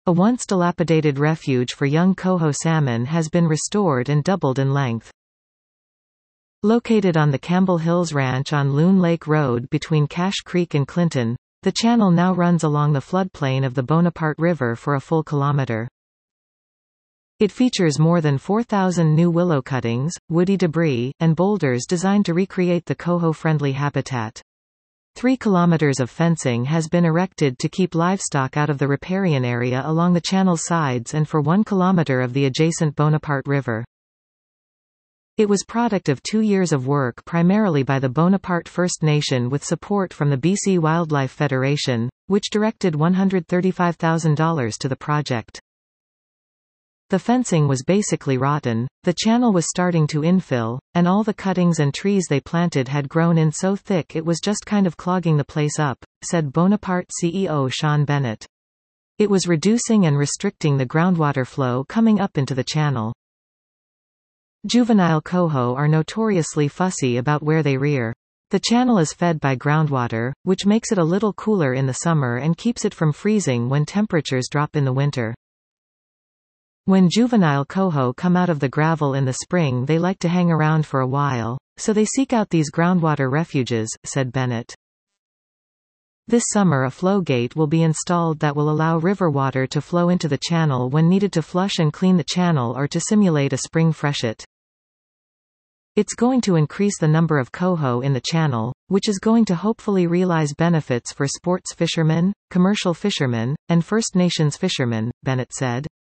A once dilapidated refuge for young coho salmon has been restored and doubled in length. Located on the Campbell Hills Ranch on Loon Lake Road between Cache Creek and Clinton, the channel now runs along the floodplain of the Bonaparte River for a full kilometer. It features more than 4,000 new willow cuttings, woody debris, and boulders designed to recreate the coho-friendly habitat. 3 kilometers of fencing has been erected to keep livestock out of the riparian area along the channel's sides and for 1 kilometer of the adjacent Bonaparte River. It was product of 2 years of work primarily by the Bonaparte First Nation with support from the BC Wildlife Federation, which directed $135,000 to the project. The fencing was basically rotten, the channel was starting to infill, and all the cuttings and trees they planted had grown in so thick it was just kind of clogging the place up, said Bonaparte CEO Sean Bennett. It was reducing and restricting the groundwater flow coming up into the channel. Juvenile coho are notoriously fussy about where they rear. The channel is fed by groundwater, which makes it a little cooler in the summer and keeps it from freezing when temperatures drop in the winter. When juvenile coho come out of the gravel in the spring they like to hang around for a while, so they seek out these groundwater refuges, said Bennett. This summer a flow gate will be installed that will allow river water to flow into the channel when needed to flush and clean the channel or to simulate a spring freshet. It's going to increase the number of coho in the channel, which is going to hopefully realize benefits for sports fishermen, commercial fishermen, and First Nations fishermen, Bennett said.